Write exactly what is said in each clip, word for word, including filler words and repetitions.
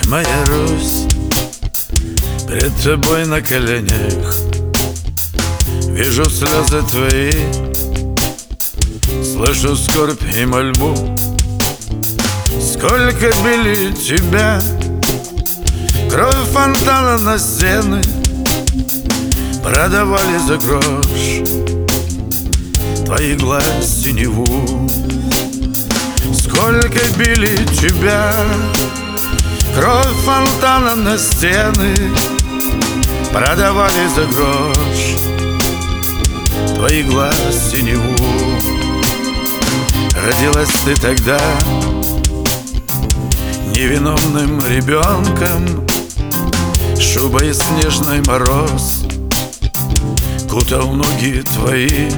моя Русь, пред тобой на коленях. Вижу слезы твои, слышу скорбь и мольбу. Сколько били тебя, кровь фонтана на стены продавали за грош твои глаз синеву. Сколько били тебя, кровь фонтана на стены продавали за грош твои глаз синеву. Родилась ты тогда невиновным ребенком, шубой снежный мороз кутал ноги твои.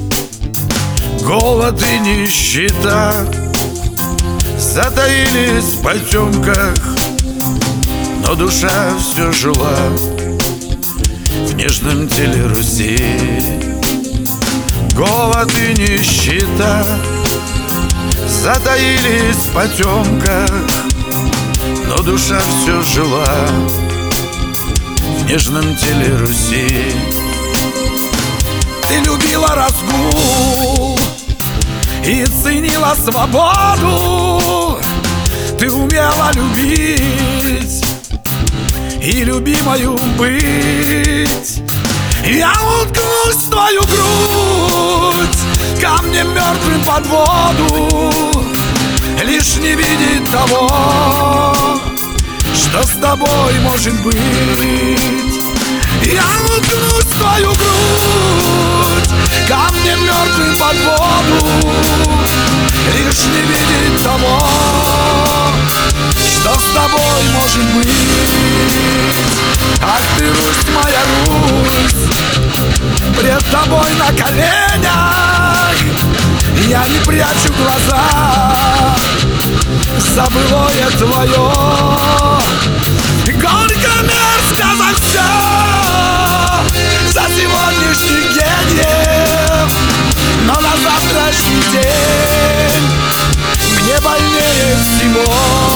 Голод и нищета затаились в потемках, но душа все жила в нежном теле Руси. Голод и нищета затаились в потемках, но душа все жила в нежном теле Руси. Ты любила разгул и ценила свободу. Ты умела любить и любимою быть. Я уткнусь в твою грудь камнем мертвым под воду, лишь не видеть того, что с тобой может быть. Я уткнусь в твою грудь камнем мертвым под воду, лишь не видеть того, что с тобой может быть. Ах ты, Русь, моя Русь, пред тобой на коленях я не прячу глаза за былое твое. Горько, мерзко за все, за сегодняшний гений, но на завтрашний день мне больнее всего.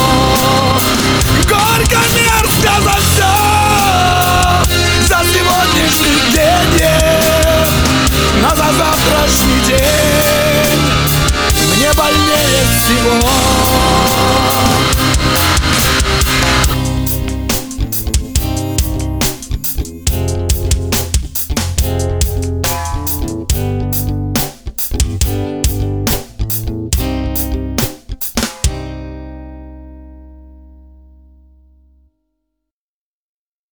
Горько, мерзко за все, за сегодняшний гений, но за завтрашний день мне больнее всего.